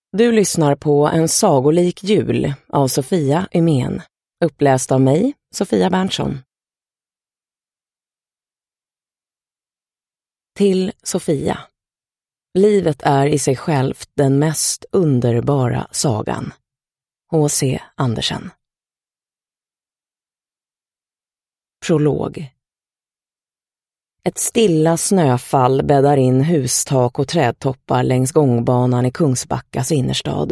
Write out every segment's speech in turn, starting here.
Du lyssnar på En sagolik jul av Sofia Umen, uppläst av mig, Sofia Berntsson. Till Sofia. Livet är i sig självt den mest underbara sagan. H.C. Andersen. Prolog. Ett stilla snöfall bäddar in hustak och trädtoppar längs gångbanan i Kungsbackas innerstad.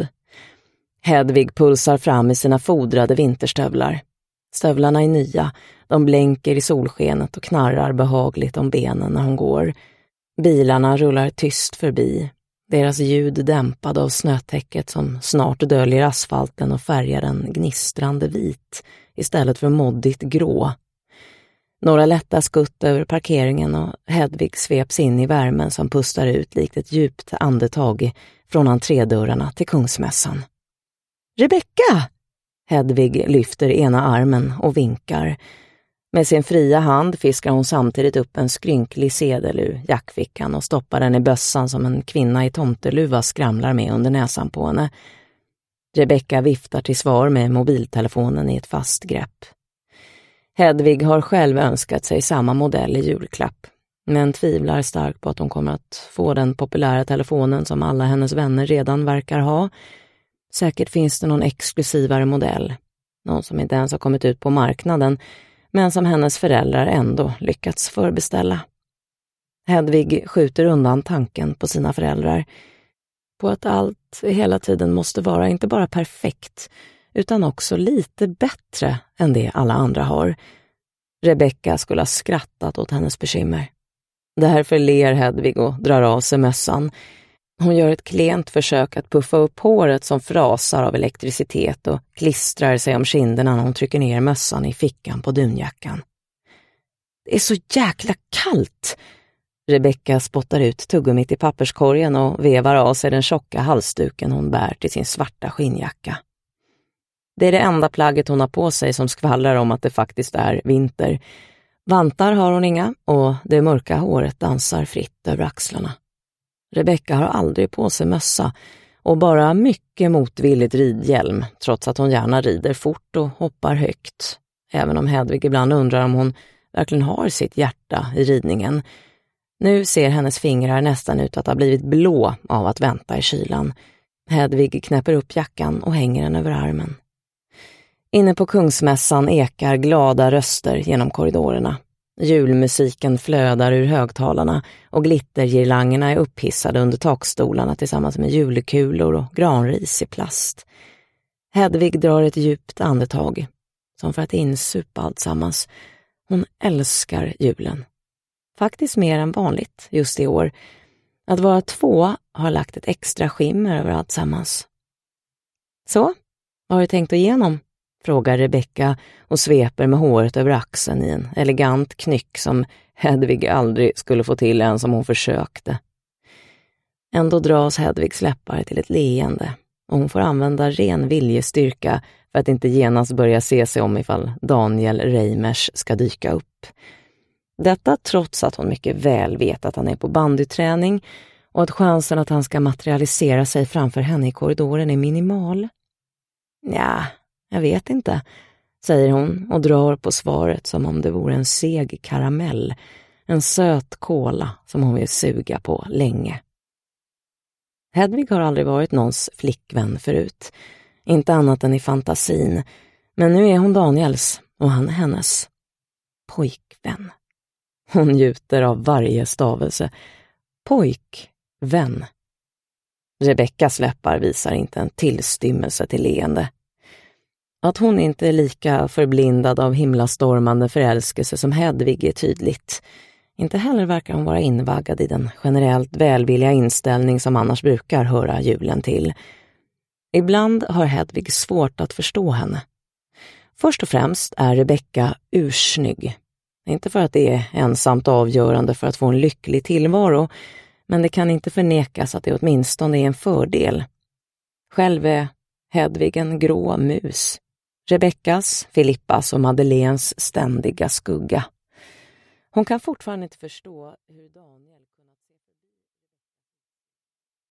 Hedvig pulsar fram i sina fodrade vinterstövlar. Stövlarna är nya, de blänker i solskenet och knarrar behagligt om benen när hon går. Bilarna rullar tyst förbi, deras ljud dämpad av snötäcket som snart döljer asfalten och färgar den gnistrande vit istället för moddigt grå. Några lätta skutt över parkeringen och Hedvig sveps in i värmen som pustar ut likt ett djupt andetag från entrédörrarna till Kungsmässan. Rebecka! Hedvig lyfter ena armen och vinkar. Med sin fria hand fiskar hon samtidigt upp en skrynklig sedel ur jackfickan och stoppar den i bössan som en kvinna i tomteluva skramlar med under näsan på henne. Rebecka viftar till svar med mobiltelefonen i ett fast grepp. Hedvig har själv önskat sig samma modell i julklapp, men tvivlar starkt på att hon kommer att få den populära telefonen som alla hennes vänner redan verkar ha. Säkert finns det någon exklusivare modell, någon som inte ens har kommit ut på marknaden, men som hennes föräldrar ändå lyckats förbeställa. Hedvig skjuter undan tanken på sina föräldrar, på att allt hela tiden måste vara inte bara perfekt, utan också lite bättre än det alla andra har. Rebecka skulle ha skrattat åt hennes bekymmer. Därför ler Hedvig och drar av sig mössan. Hon gör ett klent försök att puffa upp håret som frasar av elektricitet och klistrar sig om kinderna när hon trycker ner mössan i fickan på dunjackan. Det är så jäkla kallt! Rebecka spottar ut tuggummit i papperskorgen och vevar av sig den tjocka halsduken hon bär till sin svarta skinnjacka. Det är det enda plagget hon har på sig som skvallrar om att det faktiskt är vinter. Vantar har hon inga och det mörka håret dansar fritt över axlarna. Rebecka har aldrig på sig mössa och bara mycket motvilligt ridhjälm, trots att hon gärna rider fort och hoppar högt. Även om Hedvig ibland undrar om hon verkligen har sitt hjärta i ridningen. Nu ser hennes fingrar nästan ut att ha blivit blå av att vänta i kylan. Hedvig knäpper upp jackan och hänger den över armen. Inne på Kungsmässan ekar glada röster genom korridorerna. Julmusiken flödar ur högtalarna och glittergirlangerna är upphissade under takstolarna tillsammans med julekulor och granris i plast. Hedvig drar ett djupt andetag, som för att insupa allt sammans. Hon älskar julen. Faktiskt mer än vanligt just i år. Att vara två har lagt ett extra skimmer över allt sammans. Så, vad har du tänkt igenom? Frågar Rebecka och sveper med håret över axeln i en elegant knyck som Hedvig aldrig skulle få till ens om hon försökte. Ändå dras Hedvigs läppar till ett leende och hon får använda ren viljestyrka för att inte genast börja se sig om ifall Daniel Reimers ska dyka upp. Detta trots att hon mycket väl vet att han är på bandyträning och att chansen att han ska materialisera sig framför henne i korridoren är minimal. Ja, jag vet inte, säger hon och drar på svaret som om det vore en seg karamell, en söt kola som hon vill suga på länge. Hedvig har aldrig varit någons flickvän förut, inte annat än i fantasin, men nu är hon Daniels och han är hennes pojkvän. Hon njuter av varje stavelse. Pojkvän. Rebeckas läppar visar inte en tillstymmelse till leende. Att hon inte är lika förblindad av himlastormande förälskelse som Hedvig är tydligt. Inte heller verkar hon vara invaggad i den generellt välvilliga inställning som annars brukar höra julen till. Ibland har Hedvig svårt att förstå henne. Först och främst är Rebecka ursnygg. Inte för att det är ensamt avgörande för att få en lycklig tillvaro, men det kan inte förnekas att det åtminstone är en fördel. Själv är Hedvig en grå mus. Rebeckas, Filippas och Madeleines ständiga skugga. Hon kan fortfarande inte förstå hur Daniel